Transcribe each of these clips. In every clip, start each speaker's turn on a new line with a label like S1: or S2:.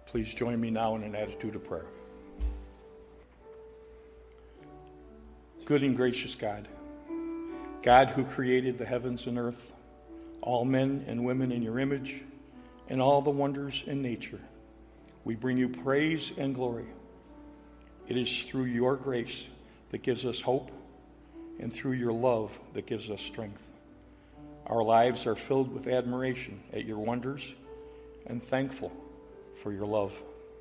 S1: Please join me now in an attitude of prayer. Good and gracious God, God who created the heavens and earth, all men and women in your image, and all the wonders in nature, we bring you praise and glory. It is through your grace that gives us hope, and through your love that gives us strength. Our lives are filled with admiration at your wonders and thankful for your love.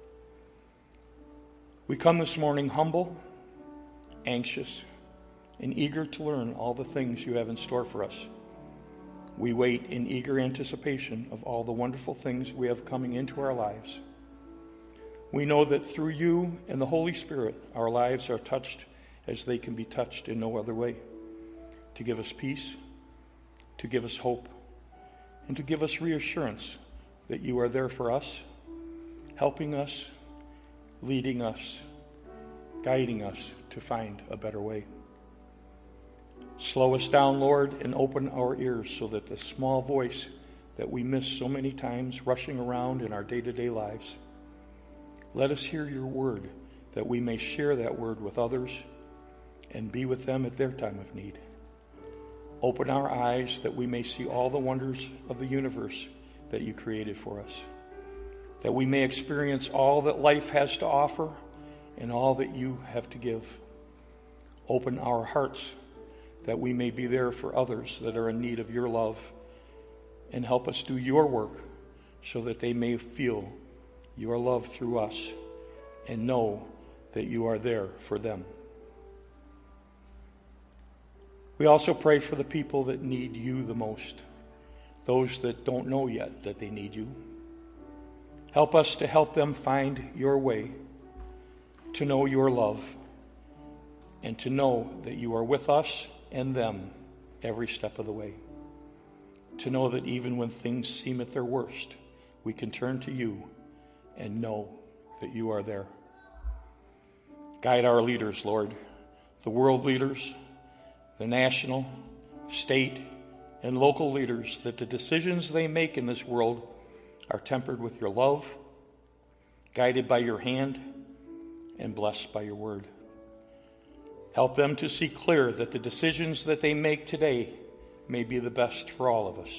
S1: We come this morning humble, anxious, and eager to learn all the things you have in store for us. We wait in eager anticipation of all the wonderful things we have coming into our lives. We know that through you and the Holy Spirit, our lives are touched as they can be touched in no other way, to give us peace, to give us hope, and to give us reassurance that you are there for us, helping us, leading us, guiding us to find a better way. Slow us down, Lord, and open our ears so that the small voice that we miss so many times rushing around in our day-to-day lives, let us hear your word, that we may share that word with others and be with them at their time of need. Open our eyes that we may see all the wonders of the universe that you created for us, that we may experience all that life has to offer and all that you have to give. Open our hearts that we may be there for others that are in need of your love, and help us do your work so that they may feel your love through us and know that you are there for them. We also pray for the people that need you the most, those that don't know yet that they need you. Help us to help them find your way, to know your love, and to know that you are with us and them every step of the way. To know that even when things seem at their worst, we can turn to you and know that you are there. Guide our leaders, Lord, the world leaders, the national, state, and local leaders, that the decisions they make in this world are tempered with your love, guided by your hand, and blessed by your word. Help them to see clear that the decisions that they make today may be the best for all of us.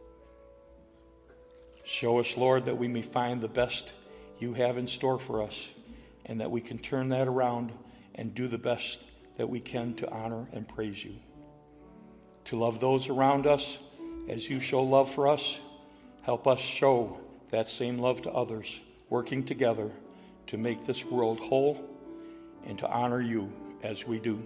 S1: Show us, Lord, that we may find the best you have in store for us, and that we can turn that around and do the best that we can to honor and praise you. To love those around us as you show love for us, help us show that same love to others, working together to make this world whole and to honor you as we do.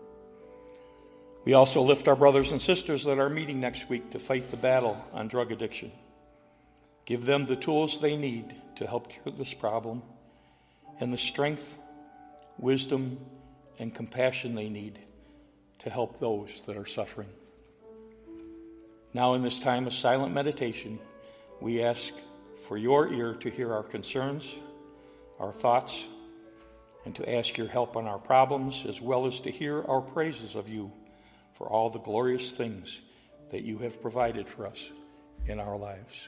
S1: We also lift our brothers and sisters that are meeting next week to fight the battle on drug addiction. Give them the tools they need to help cure this problem, and the strength, wisdom, and compassion they need to help those that are suffering. Now in this time of silent meditation, we ask for your ear to hear our concerns, our thoughts, and to ask your help on our problems, as well as to hear our praises of you for all the glorious things that you have provided for us in our lives.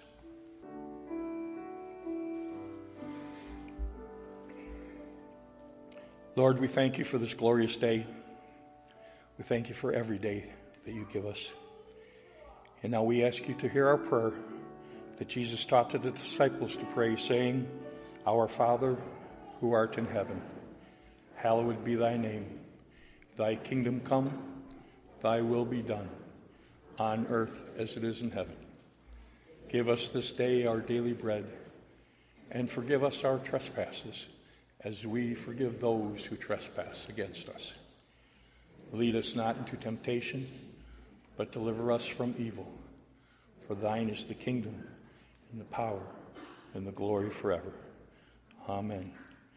S1: Lord, we thank you for this glorious day. We thank you for every day that you give us. And now we ask you to hear our prayer that Jesus taught to the disciples to pray, saying, Our Father, who art in heaven, hallowed be thy name. Thy kingdom come, thy will be done, on earth as it is in heaven. Give us this day our daily bread, and forgive us our trespasses, as we forgive those who trespass against us. Lead us not into temptation, but deliver us from evil. For thine is the kingdom, and the power, and the glory forever. Amen.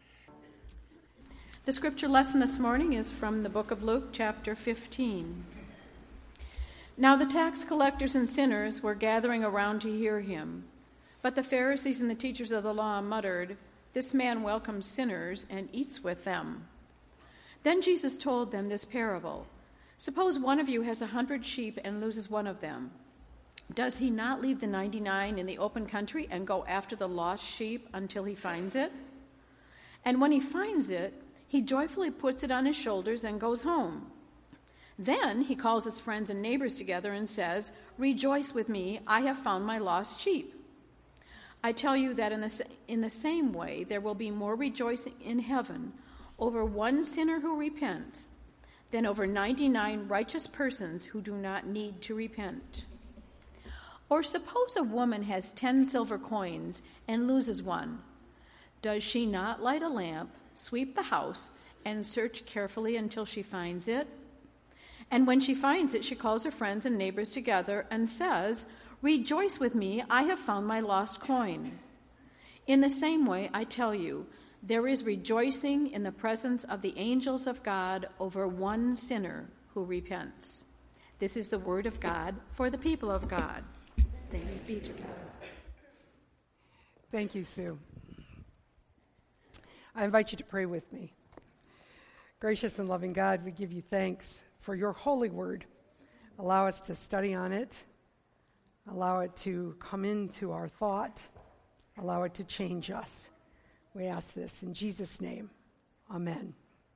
S2: The scripture lesson this morning is from the book of Luke, chapter 15. Now the tax collectors and sinners were gathering around to hear him. But the Pharisees and the teachers of the law muttered, This man welcomes sinners and eats with them. Then Jesus told them this parable. Suppose one of you has 100 sheep and loses one of them. Does he not leave the 99 in the open country and go after the lost sheep until he finds it? And when he finds it, he joyfully puts it on his shoulders and goes home. Then he calls his friends and neighbors together and says, 'Rejoice with me, I have found my lost sheep.' I tell you that in the same way there will be more rejoicing in heaven over one sinner who repents than over 99 righteous persons who do not need to repent. Or suppose a woman has 10 silver coins and loses one. Does she not light a lamp, sweep the house, and search carefully until she finds it? And when she finds it, she calls her friends and neighbors together and says, 'Rejoice with me, I have found my lost coin.' In the same way, I tell you, there is rejoicing in the presence of the angels of God over one sinner who repents." This is the word of God for the people of God. Thanks be to God.
S3: Thank you, Sue. I invite you to pray with me. Gracious and loving God, we give you thanks for your holy word. Allow us to study on it. Allow it to come into our thought. Allow it to change us. We ask this in Jesus' name. Amen.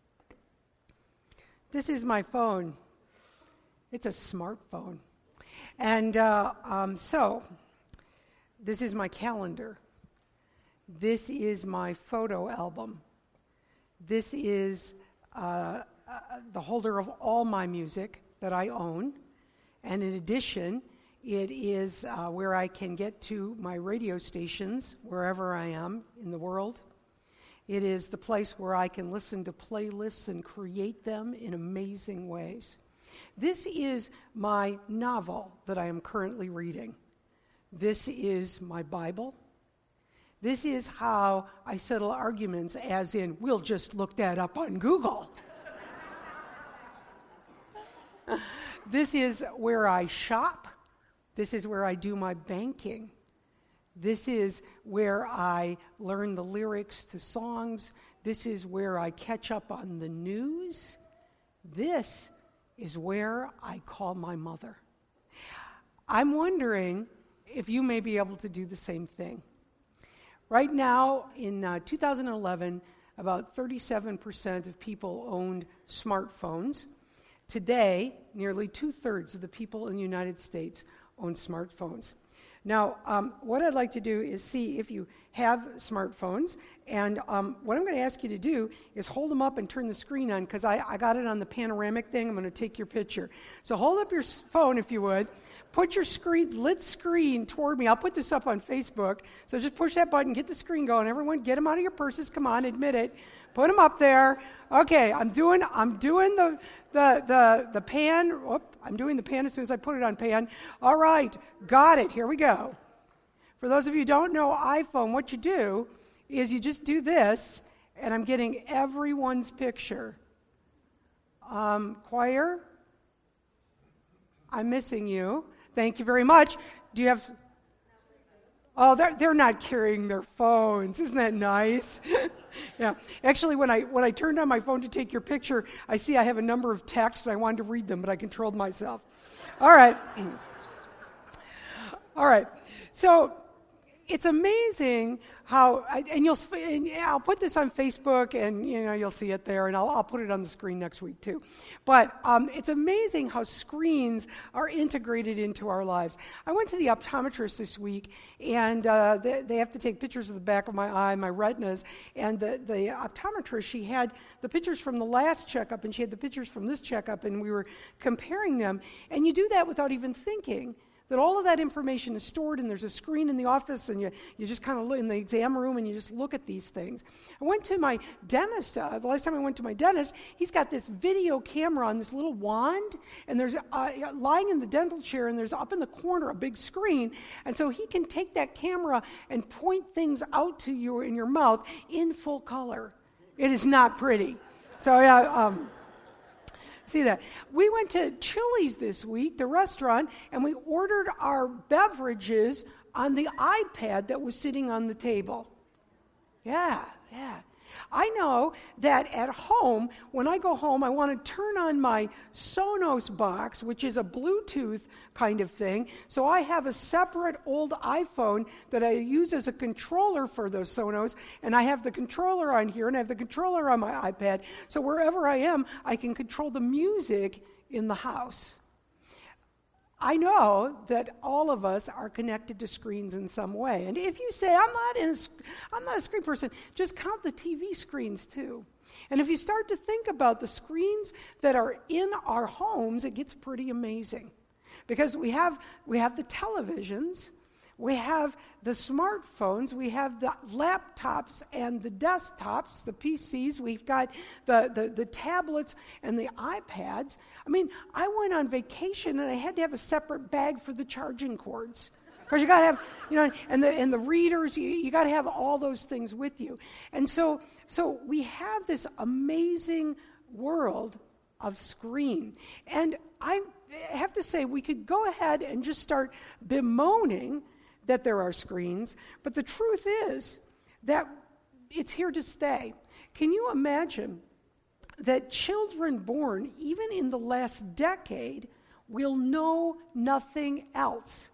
S3: This is my phone. It's a smartphone. And so, this is my calendar. This is my photo album. This is the holder of all my music that I own. And in addition, it is where I can get to my radio stations wherever I am in the world. It is the place where I can listen to playlists and create them in amazing ways. This is my novel that I am currently reading. This is my Bible. This is how I settle arguments, as in, we'll just look that up on Google. This is where I shop. This is where I do my banking. This is where I learn the lyrics to songs. This is where I catch up on the news. This is where I call my mother. I'm wondering if you may be able to do the same thing. Right now, in 2011, about 37% of people owned smartphones. Today, nearly 2/3 of the people in the United States own smartphones. Now, what I'd like to do is see if you have smartphones, and what I'm going to ask you to do is hold them up and turn the screen on, because I got it on the panoramic thing. I'm going to take your picture. So hold up your phone, if you would. Put your lit screen toward me. I'll put this up on Facebook. So just push that button, get the screen going. Everyone, get them out of your purses. Come on, admit it. Put them up there. Okay, I'm doing the pan. I'm doing the pan as soon as I put it on pan. All right, got it. Here we go. For those of you who don't know iPhone, what you do is you just do this, and I'm getting everyone's picture. Choir, I'm missing you. Thank you very much. Do you have... Oh, they're not carrying their phones. Isn't that nice? Yeah. Actually, when I turned on my phone to take your picture, I see I have a number of texts, and I wanted to read them, but I controlled myself. All right. All right. So it's amazing how, I'll put this on Facebook, and you'll see it there, and I'll put it on the screen next week too. But it's amazing how screens are integrated into our lives. I went to the optometrist this week, and they have to take pictures of the back of my eye, my retinas, and the optometrist, she had the pictures from the last checkup, and she had the pictures from this checkup, and we were comparing them. And you do that without even thinking that all of that information is stored, and there's a screen in the office, and you just kind of look in the exam room, and you just look at these things. I went to my dentist. The last time I went to my dentist, he's got this video camera on this little wand, and there's lying in the dental chair, and there's up in the corner a big screen, and so he can take that camera and point things out to you in your mouth in full color. It is not pretty. So yeah. See that? We went to Chili's this week, the restaurant, and we ordered our beverages on the iPad that was sitting on the table. Yeah. I know that at home, when I go home, I want to turn on my Sonos box, which is a Bluetooth kind of thing. So I have a separate old iPhone that I use as a controller for those Sonos, and I have the controller on here, and I have the controller on my iPad. So wherever I am, I can control the music in the house. I know that all of us are connected to screens in some way. And if you say, I'm not a screen person, just count the TV screens too. And if you start to think about the screens that are in our homes, it gets pretty amazing. Because we have the televisions, we have the smartphones, we have the laptops and the desktops, the PCs, we've got the tablets and the iPads. I mean, I went on vacation and I had to have a separate bag for the charging cords. Because you got to have, and the readers, you got to have all those things with you. And so we have this amazing world of screen. And I have to say, we could go ahead and just start bemoaning that there are screens, but the truth is that it's here to stay. Can you imagine that children born even in the last decade will know nothing else?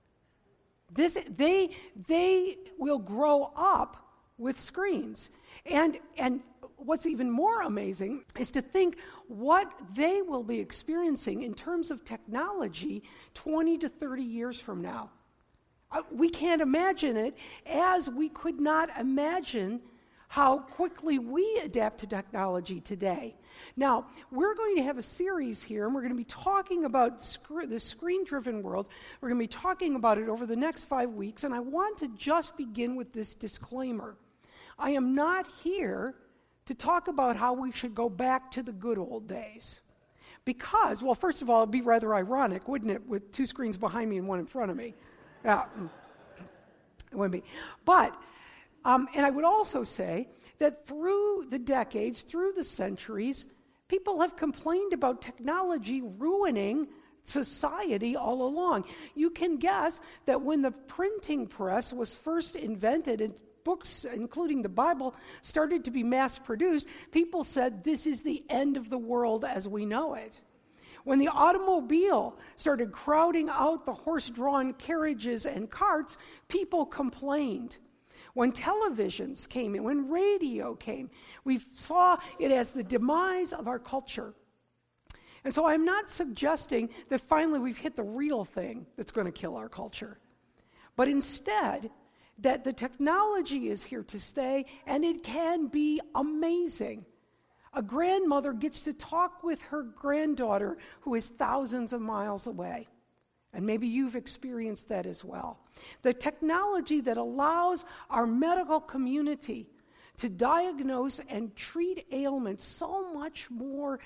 S3: They will grow up with screens. And what's even more amazing is to think what they will be experiencing in terms of technology 20 to 30 years from now. We can't imagine it, as we could not imagine how quickly we adapt to technology today. Now, we're going to have a series here, and we're going to be talking about the screen-driven world. We're going to be talking about it over the next 5 weeks, and I want to just begin with this disclaimer. I am not here to talk about how we should go back to the good old days. Because, well, first of all, it'd be rather ironic, wouldn't it, with 2 screens behind me and 1 in front of me. Yeah, it wouldn't be. But, and I would also say that through the decades, through the centuries, people have complained about technology ruining society all along. You can guess that when the printing press was first invented and books, including the Bible, started to be mass-produced, people said this is the end of the world as we know it. When the automobile started crowding out the horse-drawn carriages and carts, people complained. When televisions came in, when radio came, we saw it as the demise of our culture. And so I'm not suggesting that finally we've hit the real thing that's going to kill our culture, but instead that the technology is here to stay, and it can be amazing. A grandmother gets to talk with her granddaughter who is thousands of miles away. And maybe you've experienced that as well. The technology that allows our medical community to diagnose and treat ailments so much more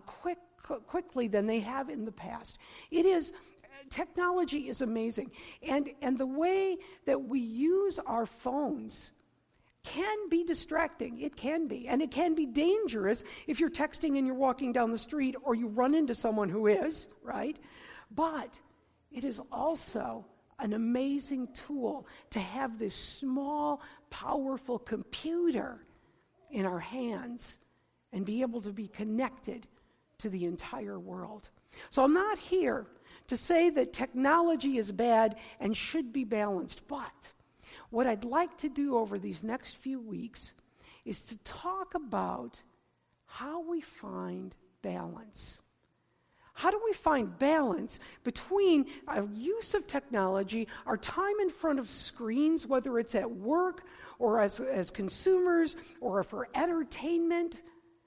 S3: quickly than they have in the past. Technology is amazing. And the way that we use our phones can be distracting. It can be. And it can be dangerous if you're texting and you're walking down the street or you run into someone who is, right? But it is also an amazing tool to have this small, powerful computer in our hands and be able to be connected to the entire world. So I'm not here to say that technology is bad and should be balanced, but what I'd like to do over these next few weeks is to talk about how we find balance. How do we find balance between our use of technology, our time in front of screens, whether it's at work or as consumers or for entertainment?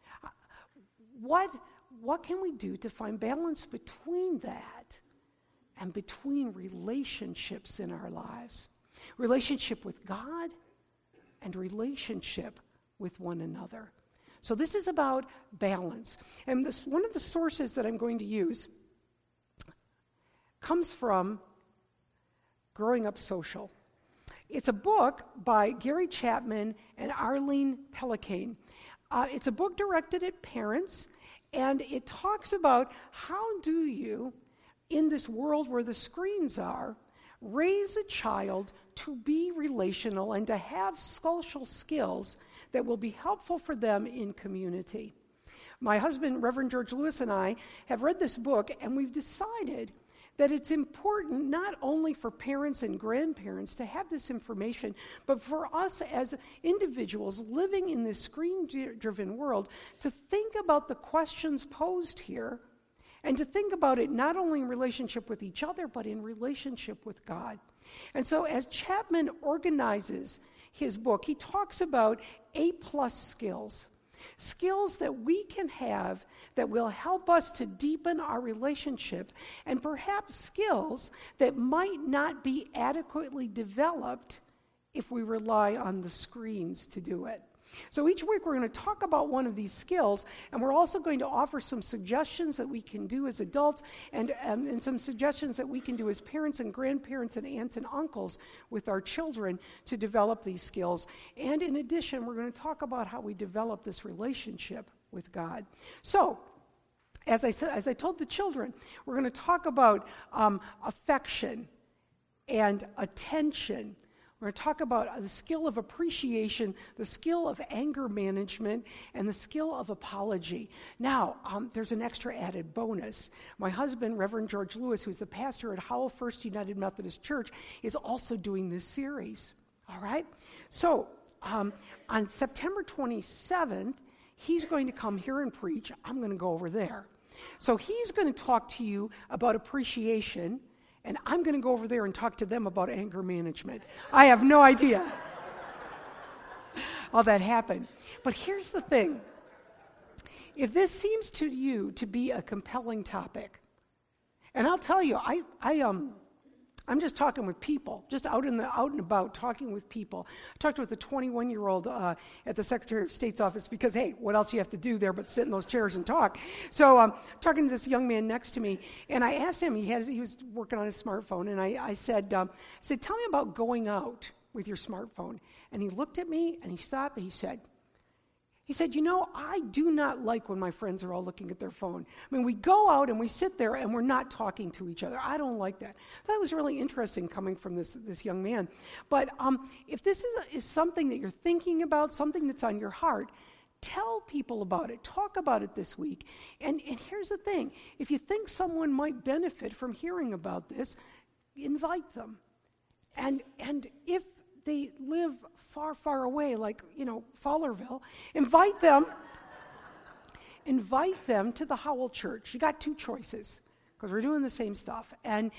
S3: What can we do to find balance between that and between relationships in our lives? Relationship with God and relationship with one another. So this is about balance. And one of the sources that I'm going to use comes from Growing Up Social. It's a book by Gary Chapman and Arlene Pellicane. It's a book directed at parents, and it talks about how do you, in this world where the screens are, Raise a child to be relational and to have social skills that will be helpful for them in community. My husband, Reverend George Lewis, and I have read this book, and we've decided that it's important not only for parents and grandparents to have this information, but for us as individuals living in this screen-driven world to think about the questions posed here and to think about it not only in relationship with each other, but in relationship with God. And so as Chapman organizes his book, he talks about 8+ skills. Skills that we can have that will help us to deepen our relationship, and perhaps skills that might not be adequately developed if we rely on the screens to do it. So each week we're going to talk about one of these skills, and we're also going to offer some suggestions that we can do as adults and some suggestions that we can do as parents and grandparents and aunts and uncles with our children to develop these skills. And in addition, we're going to talk about how we develop this relationship with God. So, as I told the children, we're going to talk about affection and attention. We're going to talk about the skill of appreciation, the skill of anger management, and the skill of apology. Now, there's an extra added bonus. My husband, Reverend George Lewis, who's the pastor at Howell First United Methodist Church, is also doing this series. All right? So, on September 27th, he's going to come here and preach. I'm going to go over there. So he's going to talk to you about appreciation, and I'm going to go over there and talk to them about anger management. I have no idea how that happened. But here's the thing. If this seems to you to be a compelling topic, and I'll tell you, I'm just talking with people, just out and about, talking with people. I talked with a 21-year-old at the Secretary of State's office because, hey, what else do you have to do there but sit in those chairs and talk? So talking to this young man next to me, and I asked him, he was working on his smartphone, and I said, tell me about going out with your smartphone. And he looked at me, and he stopped, and he said, I do not like when my friends are all looking at their phone. I mean, we go out and we sit there and we're not talking to each other. I don't like that. That was really interesting coming from this young man. But if this is something that you're thinking about, something that's on your heart, tell people about it. Talk about it this week. And here's the thing. If you think someone might benefit from hearing about this, invite them. And if they live far, far away, like, Fowlerville, invite them to the Howell Church. You got two choices, because we're doing the same stuff. And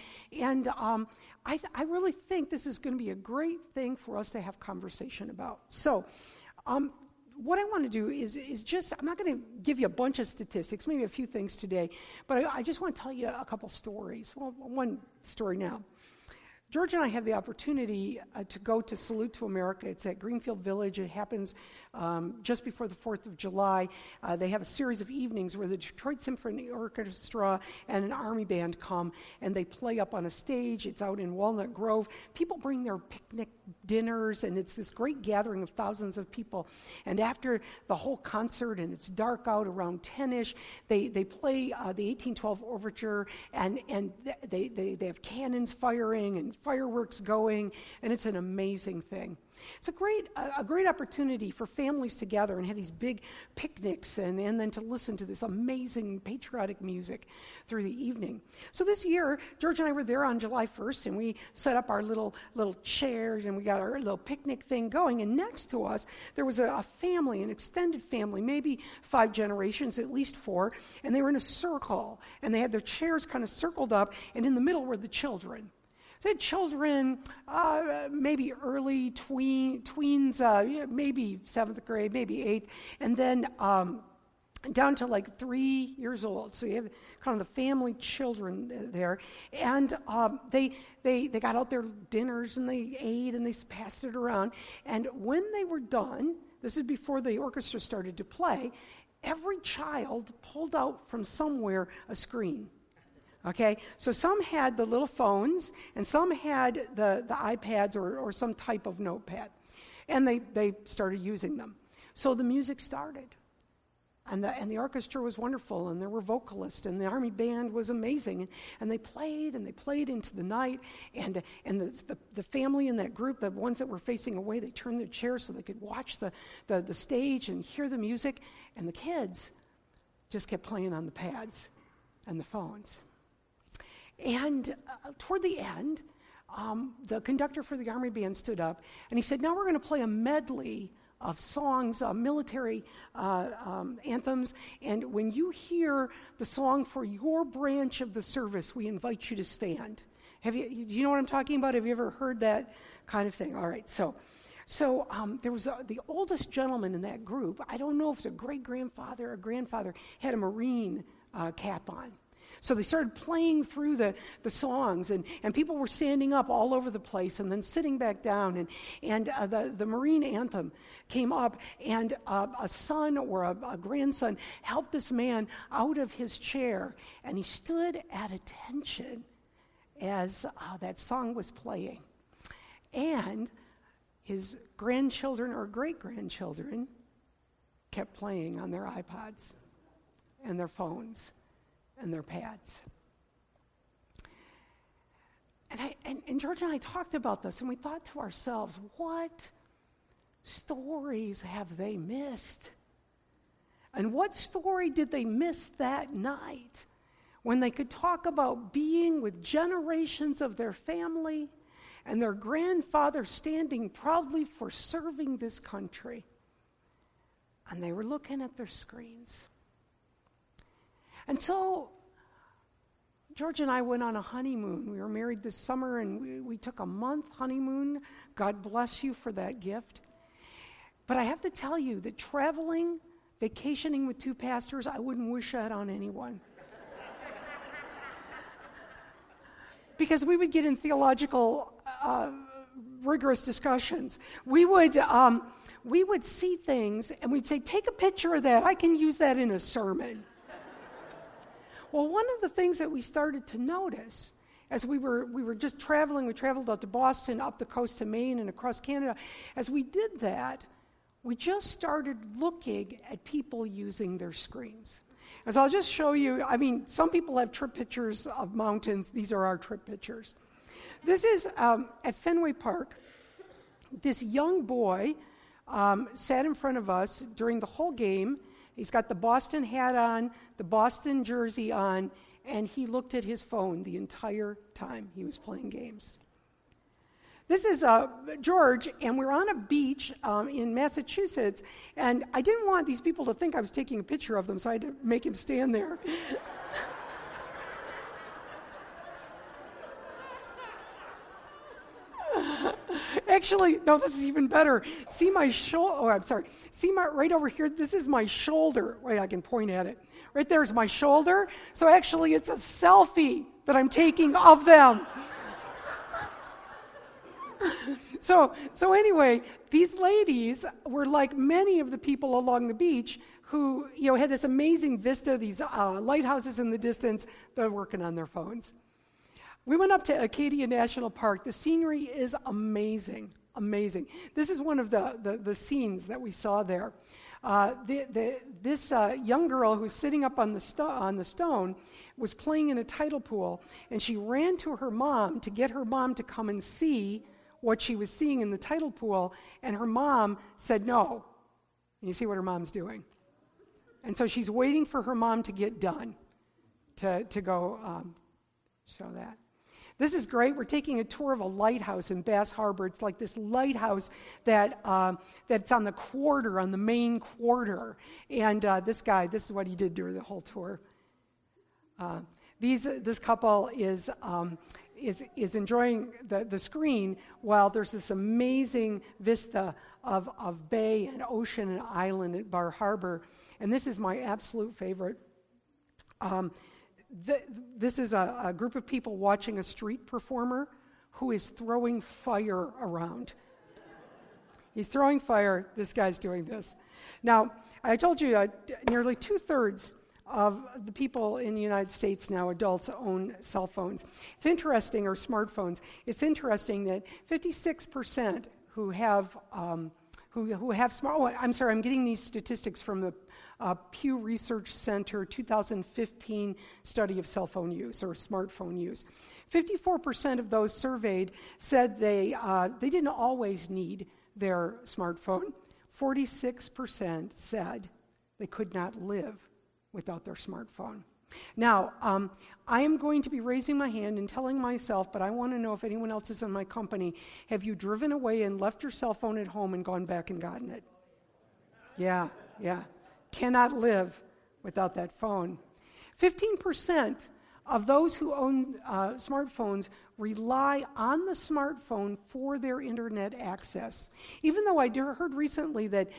S3: I really think this is going to be a great thing for us to have conversation about. So, what I want to do is just, I'm not going to give you a bunch of statistics, maybe a few things today, but I just want to tell you a couple stories. Well, one story now. George and I have the opportunity to go to Salute to America. It's at Greenfield Village. It happens just before the 4th of July. They have a series of evenings where the Detroit Symphony Orchestra and an Army band come, and they play up on a stage. It's out in Walnut Grove. People bring their picnic dinners, and it's this great gathering of thousands of people. And after the whole concert, and it's dark out around 10-ish, they play the 1812 Overture, and they have cannons firing and fireworks going, and it's an amazing thing. It's a great opportunity for families to gather and have these big picnics and then to listen to this amazing patriotic music through the evening. So this year, George and I were there on July 1st, and we set up our little chairs, and we got our little picnic thing going, and next to us, there was a family, an extended family, maybe 5 generations, at least 4, and they were in a circle, and they had their chairs kind of circled up, and in the middle were the children. So children, maybe early tweens, maybe 7th grade, maybe 8th, and then down to like 3 years old. So you have kind of the family children there. And they got out their dinners, and they ate, and they passed it around. And when they were done, this is before the orchestra started to play, every child pulled out from somewhere a screen. Okay, so some had the little phones, and some had the iPads or some type of notepad, and they started using them. So the music started. And the orchestra was wonderful, and there were vocalists, and the Army band was amazing. And they played into the night. And the family in that group, the ones that were facing away, they turned their chairs so they could watch the stage and hear the music. And the kids just kept playing on the pads and the phones. And toward the end, the conductor for the Army band stood up, and he said, now we're going to play a medley of songs, military anthems, and when you hear the song for your branch of the service, we invite you to stand. Do you know what I'm talking about? Have you ever heard that kind of thing? All right, so there was the oldest gentleman in that group. I don't know if it's a great-grandfather or grandfather, had a Marine cap on. So they started playing through the songs, and people were standing up all over the place and then sitting back down. And the Marine anthem came up, and a son or a grandson helped this man out of his chair, and he stood at attention as that song was playing. And his grandchildren or great-grandchildren kept playing on their iPods and their phones and their pads. And George and I talked about this, and we thought to ourselves, what stories have they missed? And what story did they miss that night when they could talk about being with generations of their family and their grandfather standing proudly for serving this country? And they were looking at their screens. And so George and I went on a honeymoon. We were married this summer, and we took a month honeymoon. God bless you for that gift. But I have to tell you that traveling, vacationing with two pastors, I wouldn't wish that on anyone. Because we would get in theological, rigorous discussions. We would see things, and we'd say, take a picture of that. I can use that in a sermon. Well, one of the things that we started to notice as we were just traveling, we traveled out to Boston, up the coast to Maine, and across Canada. As we did that, we just started looking at people using their screens. And so I'll just show you, some people have trip pictures of mountains. These are our trip pictures. This is at Fenway Park. This young boy sat in front of us during the whole game. He's got the Boston hat on, the Boston jersey on, and he looked at his phone the entire time he was playing games. This is George, and we're on a beach in Massachusetts, and I didn't want these people to think I was taking a picture of them, so I had to make him stand there. Actually, no, this is even better. See my shoulder. See my right over here. This is my shoulder. Wait, I can point at it. Right there is my shoulder. So actually, it's a selfie that I'm taking of them. So anyway, these ladies were like many of the people along the beach who, had this amazing vista, these lighthouses in the distance. They're working on their phones. We went up to Acadia National Park. The scenery is amazing, amazing. This is one of the scenes that we saw there. This young girl who's sitting up on the stone was playing in a tidal pool, and she ran to her mom to get her mom to come and see what she was seeing in the tidal pool, and her mom said no. And you see what her mom's doing. And so she's waiting for her mom to get done to go show that. This is great. We're taking a tour of a lighthouse in Bass Harbor. It's like this lighthouse that's on the quarter, on the main quarter. And this is what he did during the whole tour. This couple is enjoying the screen while there's this amazing vista of bay and ocean and island at Bar Harbor. And this is my absolute favorite. This is a group of people watching a street performer who is throwing fire around. He's throwing fire. This guy's doing this. Now, I told you nearly 2/3 of the people in the United States now, adults, own cell phones. It's interesting, or smartphones. It's interesting that 56% who who have I'm getting these statistics from the Pew Research Center 2015 study of cell phone use or smartphone use. 54% of those surveyed said they didn't always need their smartphone. 46% said they could not live without their smartphone. Now, I am going to be raising my hand and telling myself, but I want to know if anyone else is in my company, have you driven away and left your cell phone at home and gone back and gotten it? Yeah. Cannot live without that phone. 15% of those who own smartphones rely on the smartphone for their internet access. Even though I heard recently that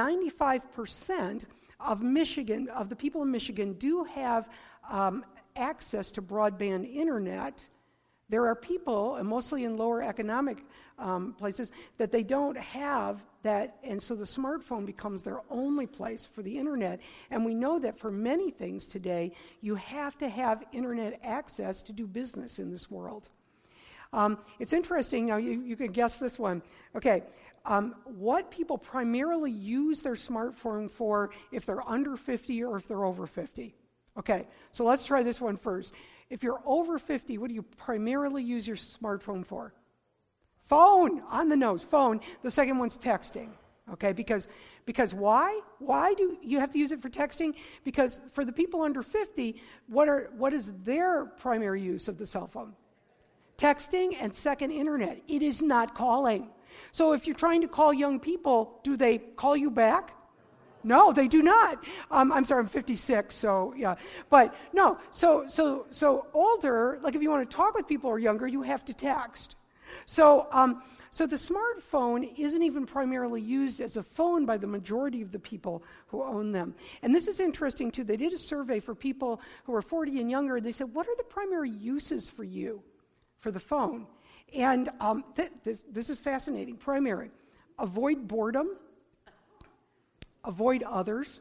S3: 95% of the people in Michigan do have access to broadband internet, there are people, and mostly in lower economic places, that they don't have that, and so the smartphone becomes their only place for the internet. And we know that for many things today, you have to have internet access to do business in this world. It's interesting, now you can guess this one. Okay, what people primarily use their smartphone for if they're under 50 or if they're over 50. Okay, so let's try this one first. If you're over 50, what do you primarily use your smartphone for? Phone, on the nose, phone. The second one's texting. Okay, because why? Why do you have to use it for texting? Because for the people under 50, what is their primary use of the cell phone? Texting and second, internet. It is not calling. So if you're trying to call young people, do they call you back? No, they do not. I'm sorry, I'm 56, so yeah. But no, so older, like if you want to talk with people who are younger, you have to text. So the smartphone isn't even primarily used as a phone by the majority of the people who own them. And this is interesting too. They did a survey for people who are 40 and younger. They said, what are the primary uses for you for the phone? And this is fascinating. Primary, avoid boredom, avoid others.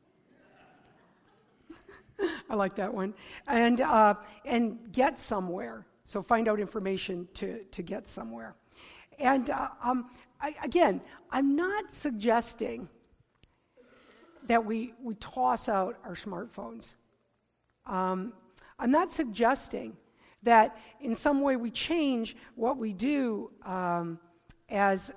S3: I like that one. And get somewhere. So find out information to get somewhere. And I'm not suggesting that we toss out our smartphones. I'm not suggesting that in some way we change what we do as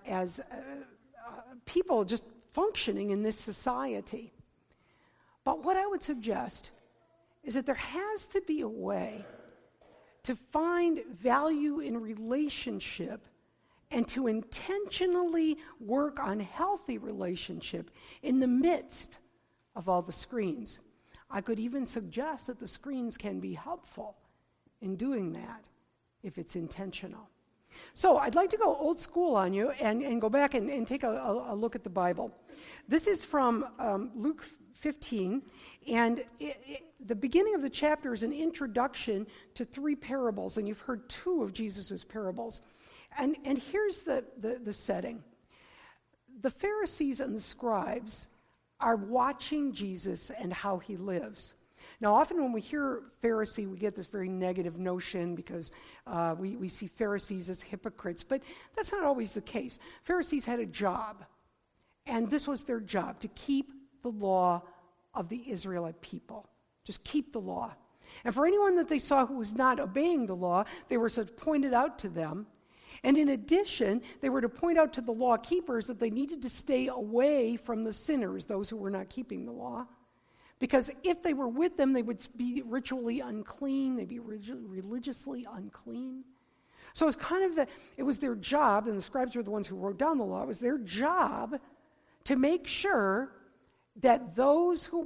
S3: people just functioning in this society. But what I would suggest is that there has to be a way to find value in relationship and to intentionally work on healthy relationship in the midst of all the screens. I could even suggest that the screens can be helpful in doing that if it's intentional. So I'd like to go old school on you and go back and take a look at the Bible. This is from Luke 15, and the beginning of the chapter is an introduction to 3 parables, and you've heard 2 of Jesus' parables. And here's the setting. The Pharisees and the scribes are watching Jesus and how he lives. Now, often when we hear Pharisee, we get this very negative notion because we see Pharisees as hypocrites, but that's not always the case. Pharisees had a job, and this was their job, to keep the law of the Israelite people. Just keep the law. And for anyone that they saw who was not obeying the law, they were sort of pointed out to them. And in addition, they were to point out to the law keepers that they needed to stay away from the sinners, those who were not keeping the law. Because if they were with them, they would be ritually unclean, they'd be religiously unclean. So it was their job, and the scribes were the ones who wrote down the law, it was their job to make sure that those who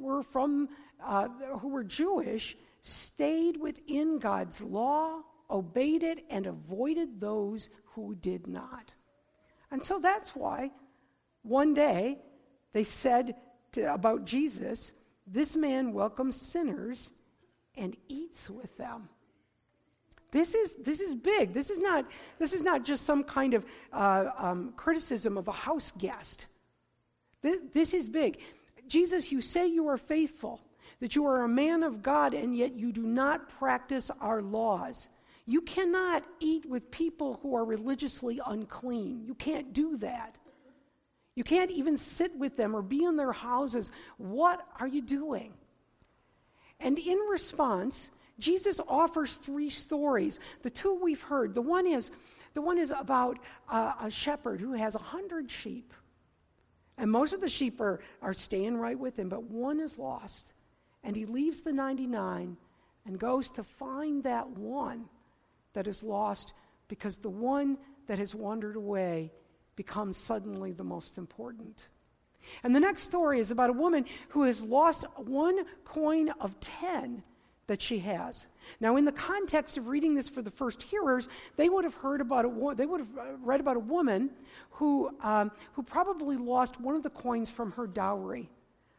S3: were Jewish stayed within God's law, obeyed it, and avoided those who did not. And so that's why one day they said about Jesus, this man welcomes sinners and eats with them. This is big. This is not just some kind of criticism of a house guest. This is big. Jesus, you say you are faithful, that you are a man of God, and yet you do not practice our laws. You cannot eat with people who are religiously unclean. You can't do that. You can't even sit with them or be in their houses. What are you doing? And in response, Jesus offers 3 stories. The 2 we've heard. The one is about a shepherd who has 100 sheep. And most of the sheep are staying right with him, but one is lost. And he leaves the 99 and goes to find that one that is lost, because the one that has wandered away becomes suddenly the most important. And the next story is about a woman who has lost 1 coin of 10 that she has. Now, in the context of reading this for the first hearers, they would have read about a woman who probably lost one of the coins from her dowry,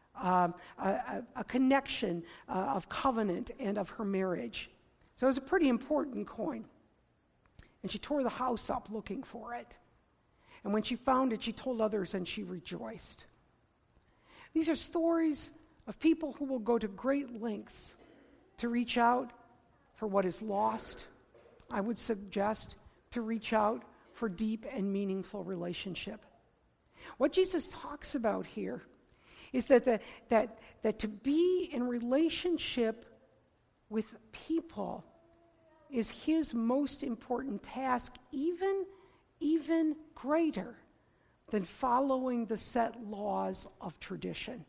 S3: a connection of covenant and of her marriage. So it was a pretty important coin. And she tore the house up looking for it. And when she found it, she told others and she rejoiced. These are stories of people who will go to great lengths to reach out for what is lost. I would suggest to reach out for deep and meaningful relationship. What Jesus talks about here is that to be in relationship with people is his most important task, even greater than following the set laws of tradition.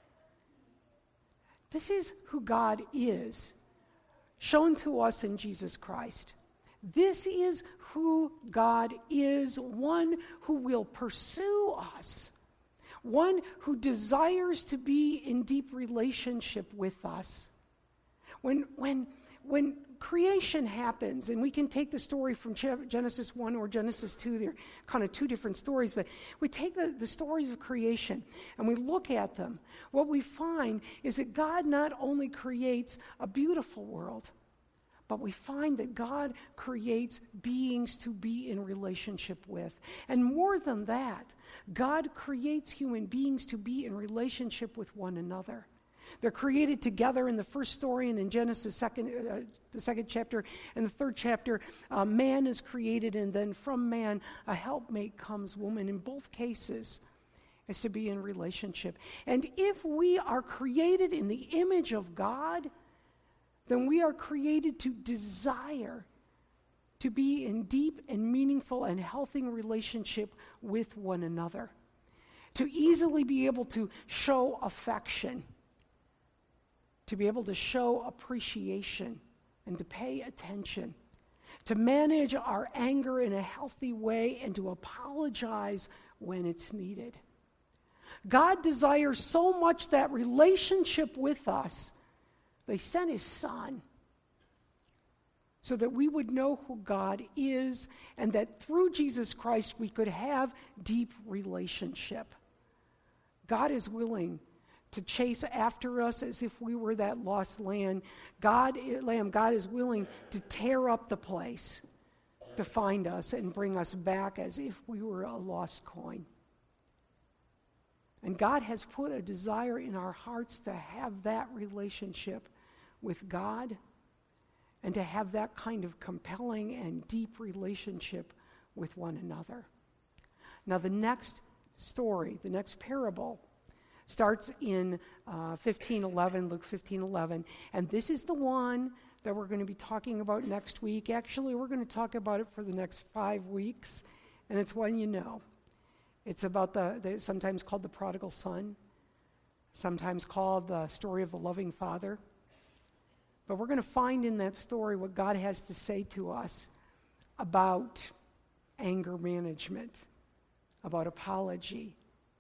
S3: This is who God is, shown to us in Jesus Christ. This is who God is, one who will pursue us, one who desires to be in deep relationship with us. When creation happens, and we can take the story from Genesis 1 or Genesis 2, they're kind of 2 different stories, but we take the stories of creation and we look at them. What we find is that God not only creates a beautiful world, but we find that God creates beings to be in relationship with. And more than that, God creates human beings to be in relationship with one another. They're created together in the first story, and in Genesis the second chapter and the 3rd chapter, man is created, and then from man a helpmate comes, woman. In both cases, is to be in relationship. And if we are created in the image of God, then we are created to desire to be in deep and meaningful and healthy relationship with one another, to easily be able to show affection, to be able to show appreciation and to pay attention, to manage our anger in a healthy way and to apologize when it's needed. God desires so much that relationship with us, they sent his Son so that we would know who God is and that through Jesus Christ we could have deep relationship. God is willing to chase after us as if we were that lost lamb. God is willing to tear up the place to find us and bring us back as if we were a lost coin. And God has put a desire in our hearts to have that relationship with God and to have that kind of compelling and deep relationship with one another. Now the next story, the next parable, starts in 15:11, Luke 15:11, and this is the one that we're going to be talking about next week. Actually, we're going to talk about it for the next 5 weeks, and it's one you know. It's about sometimes called the prodigal son, sometimes called the story of the loving father. But we're going to find in that story what God has to say to us about anger management, about apology,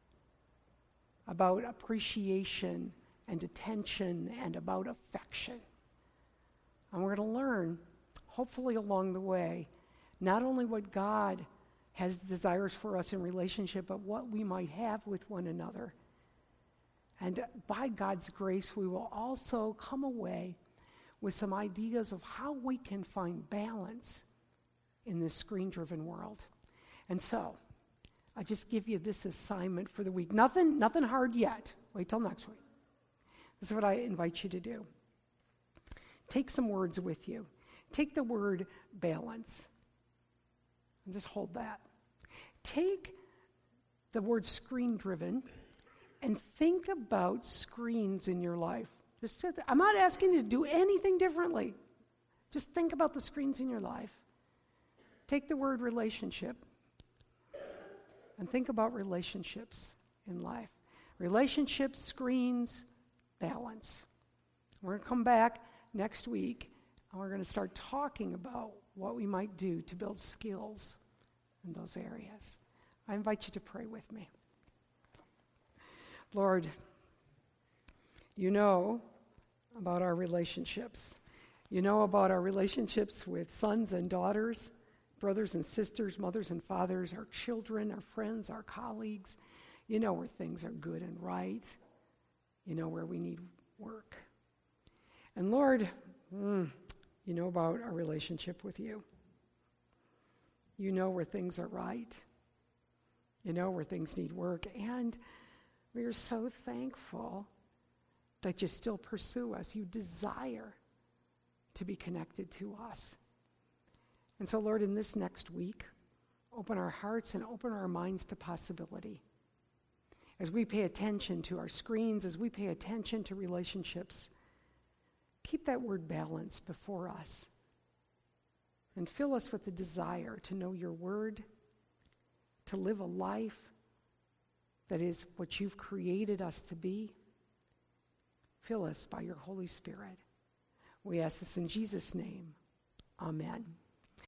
S3: about appreciation and attention, and about affection. And we're going to learn, hopefully along the way, not only what God has desires for us in relationship, but what we might have with one another. And by God's grace, we will also come away with some ideas of how we can find balance in this screen-driven world. And so, I just give you this assignment for the week. Nothing hard yet. Wait till next week. This is what I invite you to do. Take some words with you. Take the word balance. And just hold that. Take the word screen-driven and think about screens in your life. I'm not asking you to do anything differently. Just think about the screens in your life. Take the word relationship and think about relationships in life. Relationships, screens, balance. We're going to come back next week and we're going to start talking about what we might do to build skills in those areas. I invite you to pray with me. Lord, you know about our relationships. You know about our relationships with sons and daughters, brothers and sisters, mothers and fathers, our children, our friends, our colleagues. You know where things are good and right. You know where we need work. And Lord, you know about our relationship with you. You know where things are right. You know where things need work. And we are so thankful that you still pursue us. You desire to be connected to us. And so, Lord, in this next week, open our hearts and open our minds to possibility. As we pay attention to our screens, as we pay attention to relationships, keep that word balance before us. And fill us with the desire to know your word, to live a life that is what you've created us to be. Fill us by your Holy Spirit. We ask this in Jesus' name. Amen.